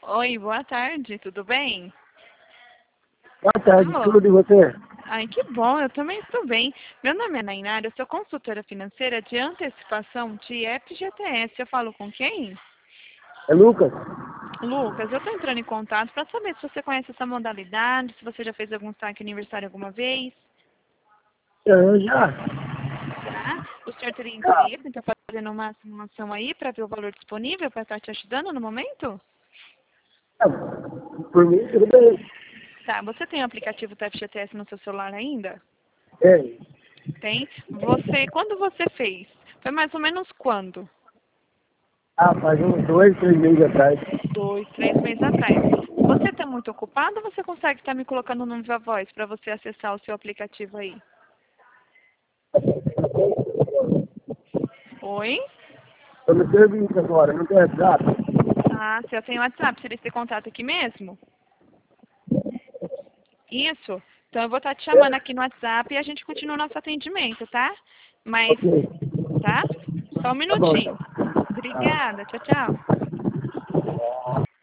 Oi, boa tarde, tudo bem? Boa tarde, Alô? tudo e você? Ai, que bom, eu também estou bem. Meu nome é Nainara, eu sou consultora financeira de antecipação de FGTS. Eu falo com quem? É Lucas? Lucas, eu estou entrando em contato para saber se você conhece essa modalidade, se você já fez algum saque aniversário alguma vez. Já. Tá? O senhor teria Ah, interesse em estar fazendo uma simulação aí para ver o valor disponível para estar te ajudando no momento? por mim, tudo bem. Tá, você tem o aplicativo do FGTS no seu celular ainda? É. Tem. Quando você fez? Foi mais ou menos quando? Faz uns 2, 3 meses atrás. 2, 3 meses atrás. Você está muito ocupado ou você consegue estar me colocando no Viva Voz para você acessar o seu aplicativo aí? Oi? Eu me serviço agora, não tem WhatsApp? Ah, se eu tenho WhatsApp, seria esse contato aqui mesmo? Isso? Então eu vou estar te chamando aqui no WhatsApp e a gente continua o nosso atendimento, tá? Mas, Ok. tá? Só um Tá bom, minutinho. então. Obrigada. Tchau, tchau.